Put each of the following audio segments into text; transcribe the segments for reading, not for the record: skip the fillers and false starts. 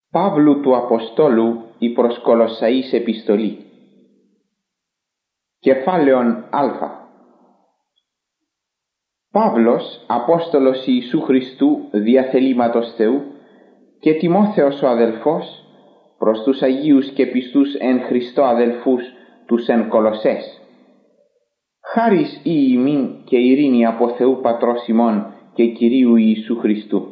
Παύλου του Αποστόλου η προς Κολοσσαείς επιστολή. Κεφάλαιον Α. Παύλος, Απόστολος Ιησού Χριστού δια θελήματος Θεού, και Τιμόθεος ο αδελφός, προς τους Αγίους και πιστούς εν Χριστώ αδελφούς τους εν Κολοσσές. Χάρις ή ημίν και ειρήνη από Θεού Πατρός ημών και Κυρίου Ιησού Χριστού.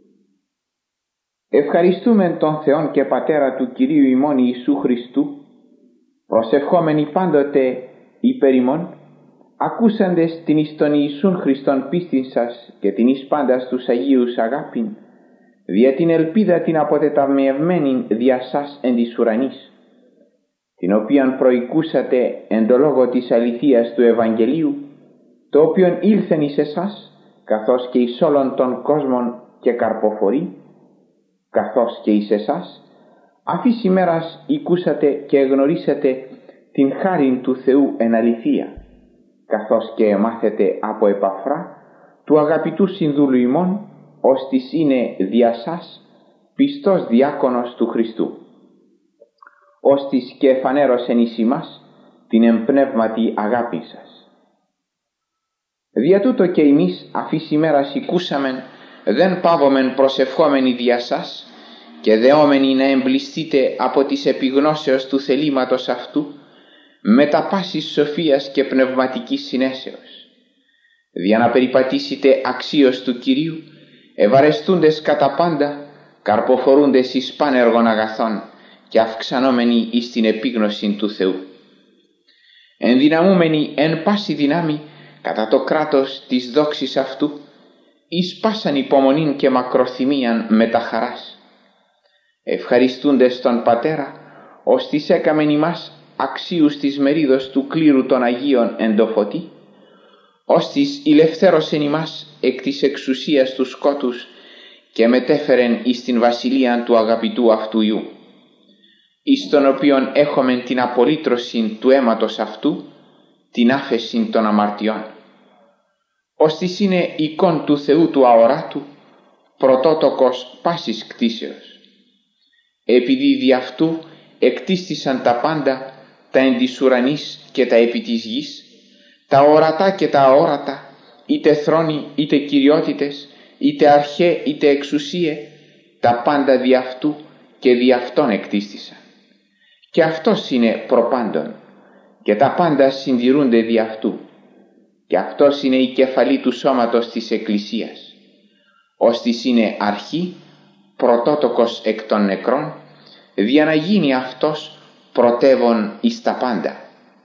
Ευχαριστούμεν τον Θεόν και Πατέρα του Κυρίου ημών Ιησού Χριστού, προσευχόμενοι πάντοτε υπέρ ημών, ακούσαντες την εις τον Ιησούν Χριστόν πίστην σας και την εις πάντα στους Αγίους αγάπην, δια την ελπίδα την αποτεταυμευμένην δια σας εν της ουρανής, την οποίαν προηκούσατε εν το λόγο της αληθείας του Ευαγγελίου, το οποίον ήλθεν εις εσάς, καθώς και εις όλων των κόσμων και καρποφορεί, καθώς και εις εσάς, αφής ημέρας οικούσατε και γνωρίσατε την χάριν του Θεού εν αληθεία, καθώς και μάθετε από Επαφρά, του αγαπητού συνδούλου ημών, ώστις είναι δια σας πιστός διάκονος του Χριστού, ώστις και εφανέρωσεν εις ημάς την εμπνεύματη αγάπη σας. Δια τούτο και εμείς αφής ημέρας οικούσαμεν, δεν πάβομεν προσευχόμενοι δια σας και δεόμενοι να εμπληστείτε από της επιγνώσεως του θελήματος αυτού με τα πάσης σοφίας και πνευματικής συνέσεως, δια να περιπατήσετε αξίως του Κυρίου, ευαρεστούντες κατά πάντα, καρποφορούντες εις πάνεργων αγαθών και αυξανόμενοι εις την επίγνωση του Θεού, ενδυναμούμενοι εν πάση δυνάμει κατά το κράτος της δόξης αυτού, εις πάσαν υπομονήν και μακροθυμίαν με τα χαράς, ευχαριστούντες τον Πατέρα, ώστις έκαμεν ημάς αξίους της μερίδος του κλήρου των Αγίων εν το φωτί, ώστις ηλευθέρωσεν ημάς εκ της εξουσίας του σκότους και μετέφερεν εις την βασιλείαν του αγαπητού αυτού Υιού, εις τον οποίον έχομεν την απολύτρωση του αίματος αυτού, την άφεση των αμαρτιών, ώστις είναι εικόν του Θεού του αοράτου, πρωτότοκος πάσης κτίσεως, επειδή δι' αυτού εκτίστησαν τα πάντα, τα εν της ουρανής και τα επί της γης, τα ορατά και τα αόρατα, είτε θρόνοι είτε κυριότητες, είτε αρχαί είτε εξουσίε, τα πάντα δι' αυτού και δι' αυτόν εκτίστησαν. Και αυτός είναι προπάντων, και τα πάντα συντηρούνται δι' αυτού, και αυτός είναι η κεφαλή του σώματος της Εκκλησίας, ώστις είναι αρχή, πρωτότοκος εκ των νεκρών, δια να γίνει αυτός πρωτεύων εις τα πάντα.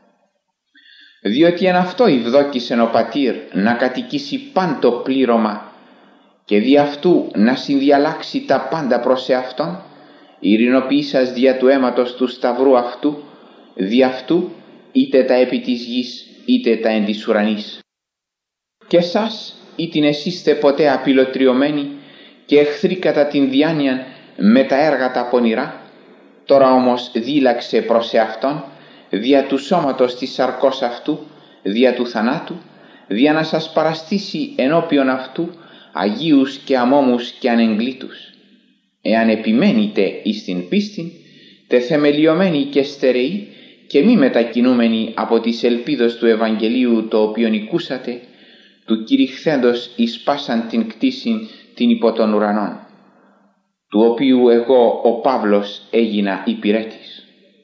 Διότι εν αυτό ευδόκησεν ο Πατήρ να κατοικήσει πάντο πλήρωμα και δι' αυτού να συνδιαλλάξει τα πάντα προς εαυτόν, ειρηνοποιήσας δια του αίματος του σταυρού αυτού, δι' αυτού είτε τα επί της γης είτε τα εν της ουρανής. Και εσάς ήτιν εσείστε ποτέ απειλωτριωμένοι και εχθροί κατά την διάνοιαν με τα έργα τα πονηρά, τώρα όμως δίλαξε προς εαυτόν δια του σώματος της σαρκός αυτού, δια του θανάτου, δια να σας παραστήσει ενώπιον αυτού αγίους και αμόμους και ανεγκλήτους, εάν επιμένετε εις την πίστην, τεθεμελιωμένοι και στερεοί και μη μετακινούμενοι από της ελπίδος του Ευαγγελίου το οποίον οικούσατε, του κηρυχθέντος εις πάσαν την κτήσιν την υπό των ουρανών, του οποίου εγώ ο Παύλος έγινα υπηρέτης.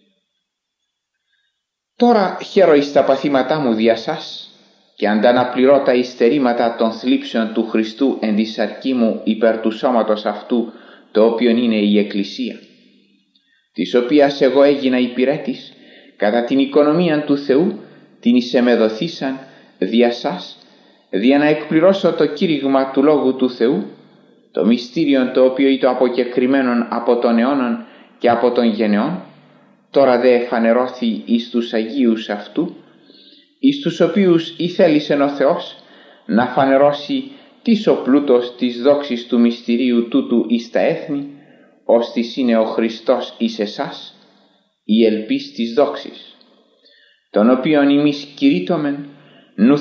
Τώρα χαίρω εις τα παθήματά μου δια σας και ανταναπληρώ τα υστερήματα των θλίψεων του Χριστού εν τη σαρκή μου υπέρ του σώματος αυτού, το οποίον είναι η Εκκλησία, της οποίας εγώ έγινα υπηρέτης κατά την οικονομία του Θεού, την εις εμεδοθήσαν δια σας, δια να εκπληρώσω το κήρυγμα του Λόγου του Θεού, το μυστήριον το οποίο ήταν αποκεκριμένον από των αιώνων και από των γενεών, τώρα δε εφανερώθη εις τους Αγίους αυτού, εις τους οποίους ηθέλησεν ο Θεός να φανερώσει τις ο πλούτος της δόξης του μυστηρίου τούτου εις τα έθνη, ώστις είναι ο Χριστός εις εσάς, η ελπίς της δόξης, τον οποίον εμείς κηρύττομεν,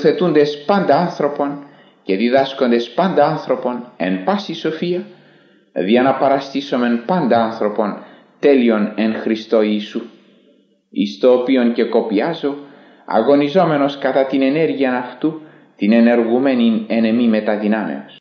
νουθετούντες πάντα άνθρωπον και διδάσκοντες πάντα άνθρωπον εν πάση σοφία, δια να παραστήσομεν πάντα άνθρωπον τέλειον εν Χριστώ Ιησού, εις το οποίον και κοπιάζω, αγωνιζόμενος κατά την ενέργεια αυτού, την ενεργουμένην εν εμεί μεταδυνάμεως.